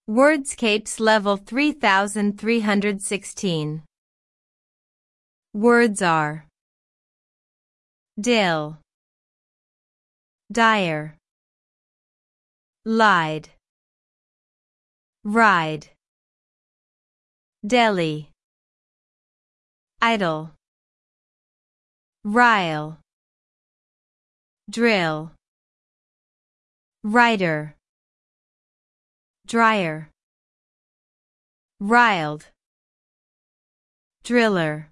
Wordscapes Level 3316. Words are dill, dire, lied, ride, deli, idle, rile, drill, writer, dryer, riled, driller.